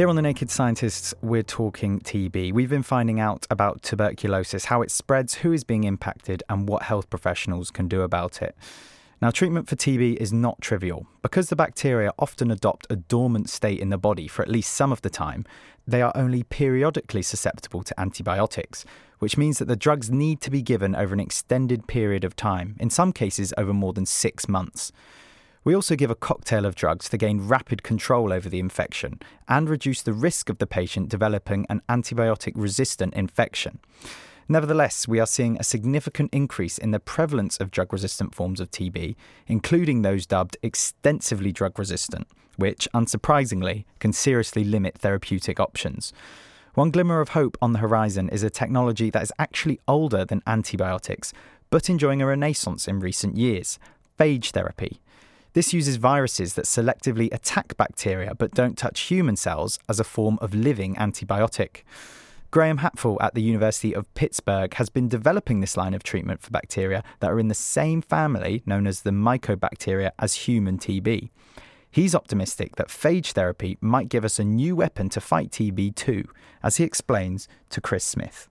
Here on The Naked Scientists, we're talking TB. We've been finding out about tuberculosis, how it spreads, who is being impacted, and what health professionals can do about it. Now, treatment for TB is not trivial. Because the bacteria often adopt a dormant state in the body for at least some of the time, they are only periodically susceptible to antibiotics, which means that the drugs need to be given over an extended period of time, in some cases over more than 6 months. We also give a cocktail of drugs to gain rapid control over the infection and reduce the risk of the patient developing an antibiotic-resistant infection. Nevertheless, we are seeing a significant increase in the prevalence of drug-resistant forms of TB, including those dubbed extensively drug-resistant, which, unsurprisingly, can seriously limit therapeutic options. One glimmer of hope on the horizon is a technology that is actually older than antibiotics, but enjoying a renaissance in recent years: phage therapy. This uses viruses that selectively attack bacteria but don't touch human cells as a form of living antibiotic. Graham Hatfull at the University of Pittsburgh has been developing this line of treatment for bacteria that are in the same family, known as the Mycobacteria, as human TB. He's optimistic that phage therapy might give us a new weapon to fight TB too, as he explains to Chris Smith.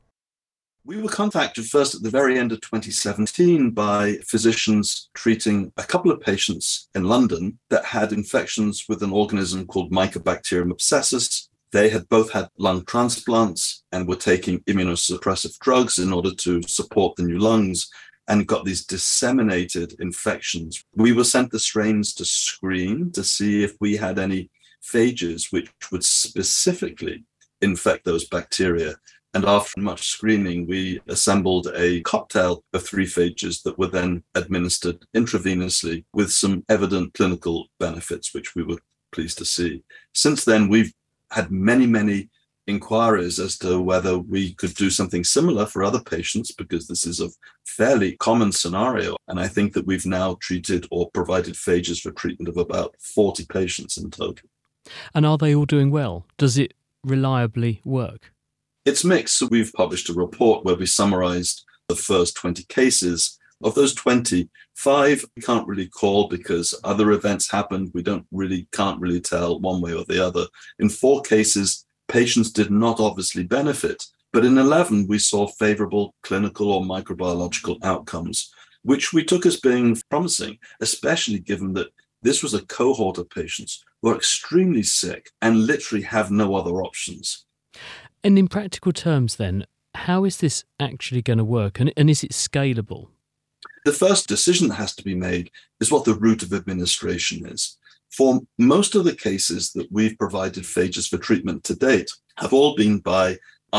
We were contacted first at the very end of 2017 by physicians treating a couple of patients in London that had infections with an organism called Mycobacterium abscessus. They had both had lung transplants and were taking immunosuppressive drugs in order to support the new lungs, and got these disseminated infections. We were sent the strains to screen to see if we had any phages which would specifically infect those bacteria. And after much screening, we assembled a cocktail of 3 phages that were then administered intravenously with some evident clinical benefits, which we were pleased to see. Since then, we've had many inquiries as to whether we could do something similar for other patients, because this is a fairly common scenario. And I think that we've now treated or provided phages for treatment of about 40 patients in total. And are they all doing well? Does it reliably work? It's mixed. So we've published a report where we summarized the first 20 cases. Of those 20, 5 we can't really call because other events happened. We can't really tell one way or the other. In 4 cases, patients did not obviously benefit, but in 11, we saw favorable clinical or microbiological outcomes, which we took as being promising, especially given that this was a cohort of patients who are extremely sick and literally have no other options. And in practical terms then, how is this actually going to work, and is it scalable? The first decision that has to be made is what the route of administration is. For most of the cases that we've provided phages for treatment to date have all been by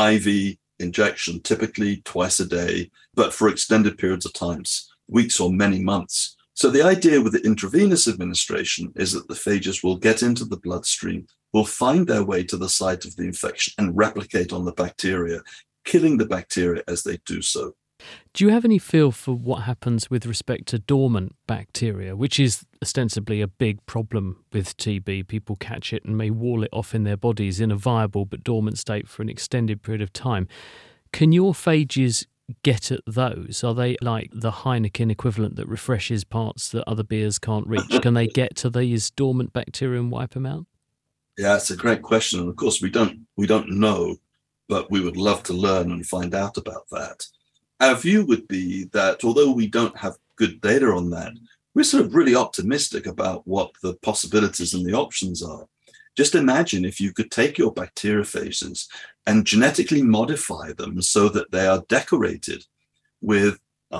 IV injection, typically twice a day, but for extended periods of time, weeks or many months. So the idea with the intravenous administration is that the phages will get into the bloodstream, will find their way to the site of the infection and replicate on the bacteria, killing the bacteria as they do so. Do you have any feel for what happens with respect to dormant bacteria, which is ostensibly a big problem with TB? People catch it and may wall it off in their bodies in a viable but dormant state for an extended period of time. Can your phages get at those? Are they like the Heineken equivalent that refreshes parts that other beers can't reach? Can they get to these dormant bacteria and wipe them out? Yeah, it's a great question. And of course, we don't know, but we would love to learn and find out about that. Our view would be that although we don't have good data on that, we're sort of really optimistic about what the possibilities and the options are. Just imagine if you could take your bacteriophages and genetically modify them so that they are decorated with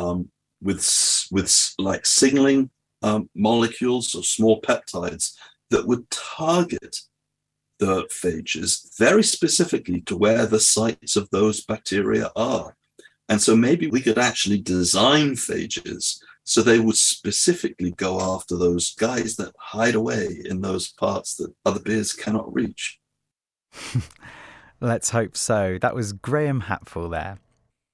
like signaling molecules or small peptides that would target the phages very specifically to where the sites of those bacteria are. And so maybe we could actually design phages so they would specifically go after those guys that hide away in those parts that other beers cannot reach. Let's hope so. That was Graham Hatfull there.